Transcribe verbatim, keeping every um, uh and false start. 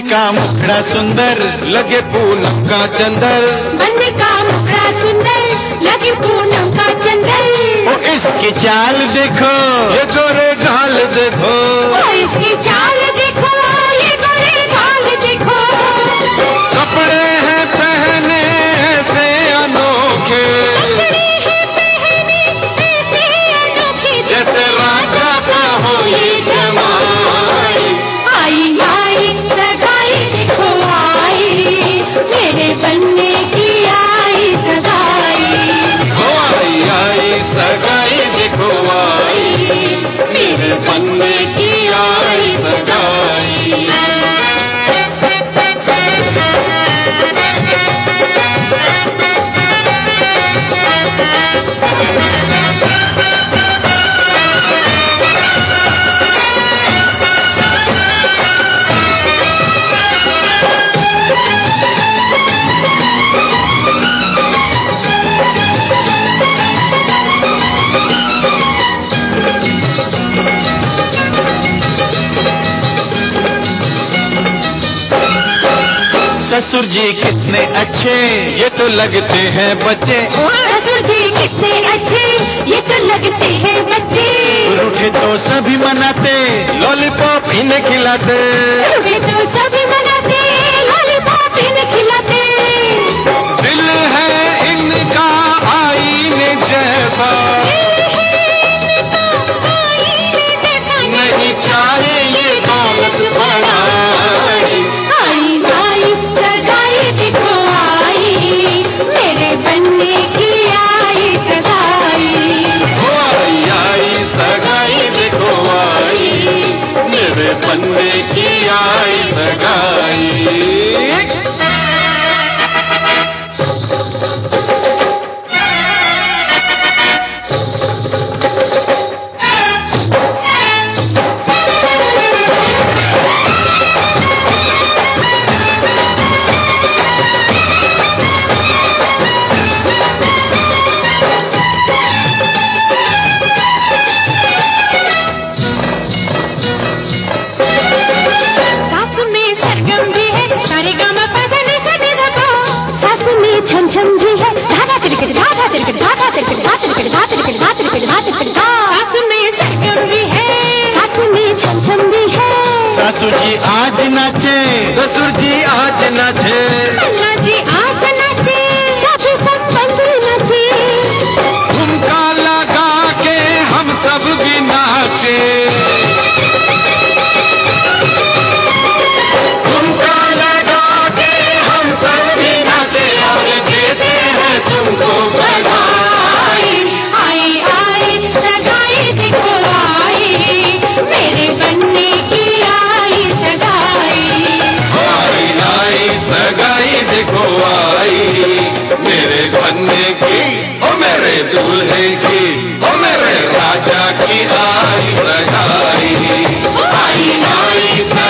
का मुखड़ा सुंदर लगे पूनम का चंदर, बनने का मुखड़ा सुंदर लगे पूनम का चंदर। ओ इसकी चाल देखो ये गोरे गाल देखो, ओ इसकी चाल देखो ये गोरे गाल देखो। कपड़े हैं पहने ऐसे अनोखे, कपड़े हैं पहने ऐसे अनोखे, जैसे राजा का हो ये जमाई। आई आई सगाई देखो आई, मेरे बनने की आई सगाई। ओ आई आई सगाई देखो आई, मेरे बनने की आई सगाई। ससुर जी कितने अच्छे ये तो लगते हैं बच्चे, ससुर जी कितने अच्छे ये तो लगते हैं बच्चे। रूठे तो सभी मनाते लॉलीपॉप इन्हें खिलाते, रूठे तो सभी मनाते लॉलीपॉप इन्हें खिलाते। दिल है इनका आईने जैसा, नहीं चाहे ये दौलत बढ़ाई। आई आई सगाई देखो आई, मेरे बनने की आई सगाई। ओ आई आई सगाई देखो आई, मेरे बनने की आई सगाई। छम छम भी है, धागा तिरकट धागा तिरकट धागा तिरकट धा तिरकट धा तिरकट धा तिरकट धा तिरकट धा। सासु में सरगम भी है, सासु में छम छम भी है। सासू जी आज नाचे ससुर जी आज नाचे, अन्ना जी आज नाचे सभी संबंध नाचे। झुमका लगा के हम सब भी नाचे, झुमका लगा के हम सब भी नाचे और देते हैं तुमको बधाई। आई आई सगाई देखो आई, मेरे बनने की आई सगाई। आई आई सगाई देखो आई, मेरे बनने की ओ मेरे दूल्हे की ओ मेरे राजा की आई सगाई। आई आई सगाई।